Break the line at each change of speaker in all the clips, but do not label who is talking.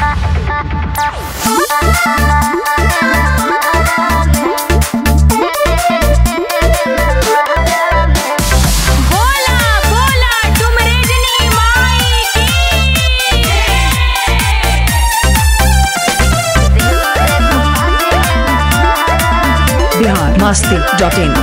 biharmasti.in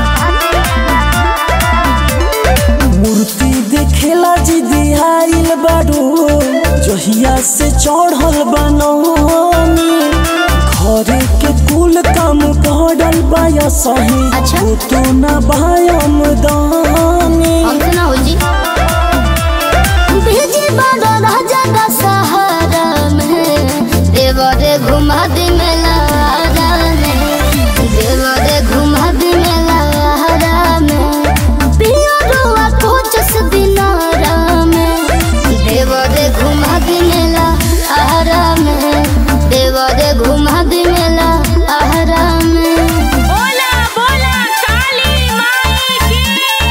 मूर्ति देखेला जी दिहाइल बारू जहिया से चढ़ल बनौनी घरे के कुल काम पड़ल बाया सही तो ना बायम दानी
राजा का सहारा में देवरे घुमा दे मेला देवरे घुमा दे मेला में पियरुआ कोचस दिनारा में देवरे घुमा दे मेला आहरा में देवरे घुमा दे मेला आहरा में। बोला बोला काली माई की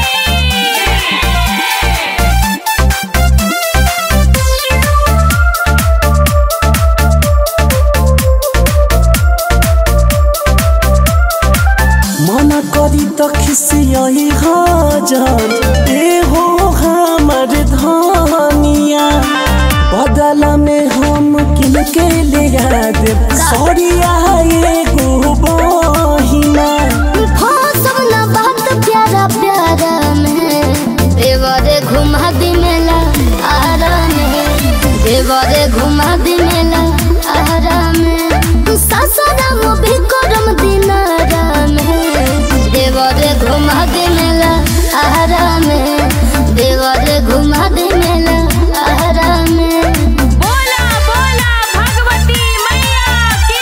मना करी तो खिसियाई हाजन ए हो हमर धानिया बदला में हम किनके ले दे सौरिया एगो बहिना
सब ना बात प्यारा प्यारा में देवरे घुमा दी मेला आहरा में देवरे घुमा दी मेला आहरा में सासाराम भी करम दिनारा में देवरे घुमा दी मेला आहरा में देवरे घुमा दी मेला आहरा में। बोला बोला भगवती मैया की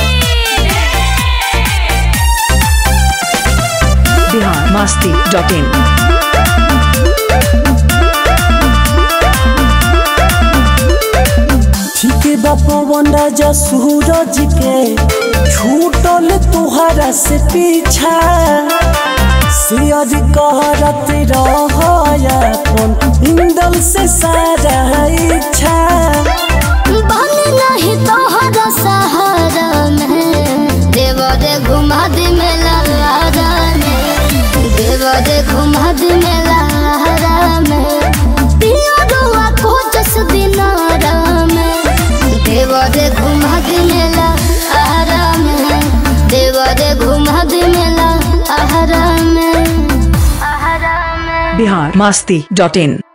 biharmasti.in
ठीक बापवन राजा सूरज के छूटल तुहरा से पीछा शेयर करत रहन इंदल से सारा इच्छा
बने नहीं तोहरा सहारा में देवरे घुमा दे मेला आहरा में देवरे घुमा दे मेला आहरा में पियरुआ कोचस दिनारा में देवरे घुमा दे मेला आहरा में देवरे घुमा दे मेला आहरा में
biharmasti.in